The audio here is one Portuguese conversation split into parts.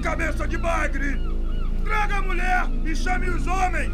cabeça de bagre! Traga a mulher e chame os homens!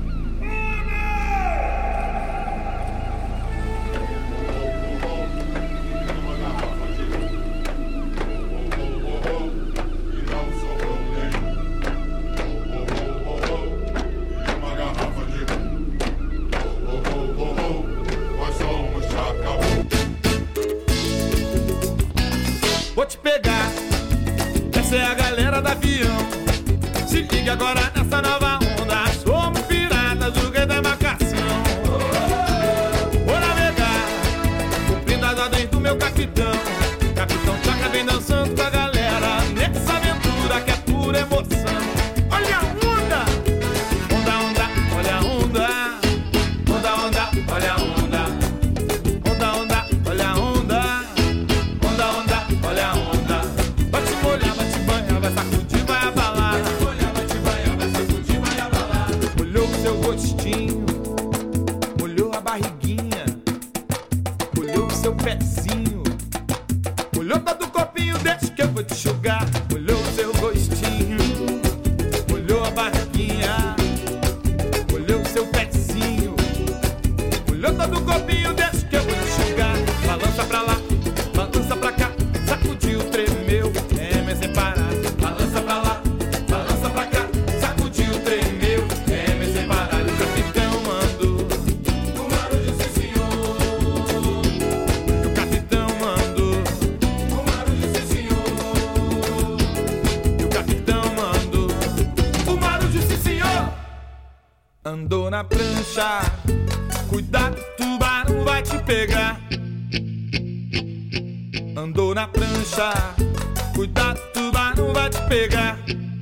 Vou te pegar, essa é a galera do avião. Se liga agora nessa nova onda. Somos piratas do rei da embarcação. Vou navegar, cumprindo as ordens do meu capitão. Capitão Tchaca vem dançando com a galera nessa aventura que é pura emoção. Olha a onda, onda, onda, olha a onda. Onda, onda, olha a onda. Onda, onda, olha a onda. Onda, onda, olha a onda. Vai te molhar, vai te banhar, vai sacudir, vai abalar. Vai te molhar, vai te banhar, vai sacudir, vai abalar. Molhou o seu rostinho, molhou a barriguinha, molhou o seu pezinho, molhou todo o corpinho, deixa que eu vou te enxugar. Molhou o seu rostinho, molhou a barriguinha, molhou o seu pezinho, molhou todo o corpinho, deixa que eu vou te enxugar. Balança pra lá, balança pra cá, sacudiu, tremeu, reme sem parar. Balança pra lá, balança pra cá, sacudiu, tremeu, reme sem parar. O capitão mandou o Marujo, sim senhor. O capitão mandou o Marujo, sim senhor. O capitão mandou o Marujo, sim senhor. Andou na prancha, cuidado, tubarão vai te pegar. Andou na prancha, cuidado, tubarão vai te pegar.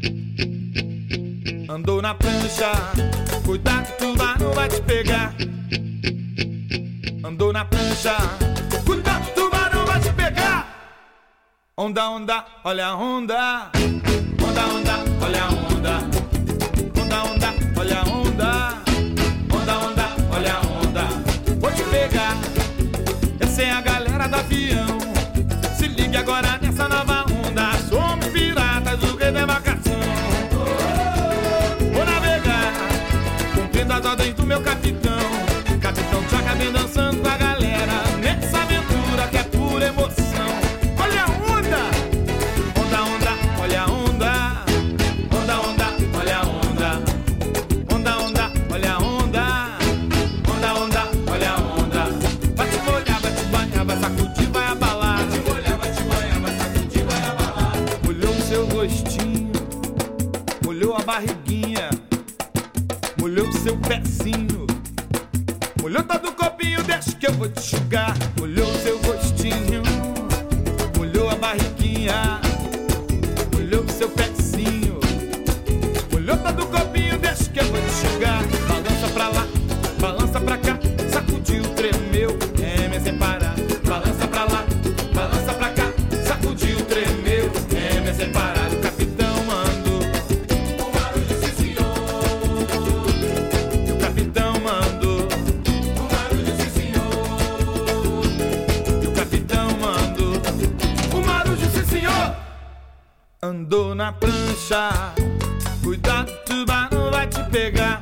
Andou na prancha, cuidado, tubarão vai te pegar. Andou na prancha, cuidado, tubarão vai te pegar. Onda, onda, olha a onda. Onda, onda, olha a onda. Onda, onda, olha a onda. Onda, onda, olha a onda. Vou te pegar, essa é a galera do avião. Se ligue agora nessa nova onda. Somos piratas do rei da embarcação. Vou navegar, cumprindo as ordens do meu capitão. Capitão Tchaca vem dançando com a galera nessa aventura que é pura emoção. Olha a onda, onda, onda, olha a onda. Onda, onda, olha a onda. Onda, onda, olha a onda. Onda, onda, olha a onda. Vai te molhar, vai te banhar, vai sacudir, vai abalar. Vai te molhar, vai te banhar, vai sacudir, vai abalar. Molhou o seu rostinho, molhou a barriguinha, molhou o seu pezinho, molhou todo o corpinho, deixa que eu vou te enxugar. Molhou o seu rostinho, molhou a barriguinha, molhou o seu pezinho, molhou todo o corpinho, deixa que eu vou te enxugar. Balança pra lá, balança pra cá, sacudiu, tremeu, reme sem parar. Balança pra lá, balança pra cá, sacudiu, tremeu, reme sem parar. O capitão mandou o Marujo, sim senhor. O capitão mandou o Marujo, sim senhor. O capitão mandou o Marujo, sim senhor. Andou na prancha, cuidado, tubarão vai te pegar.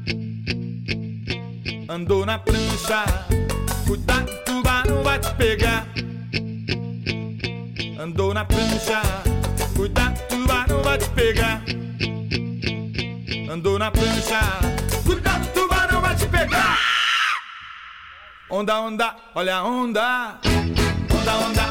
Andou na prancha, cuidado, tubarão vai te pegar. Andou na prancha, cuidado, tubarão vai te pegar. Andou na prancha, cuidado, tubarão vai te pegar. Onda, onda, olha a onda. Onda, onda,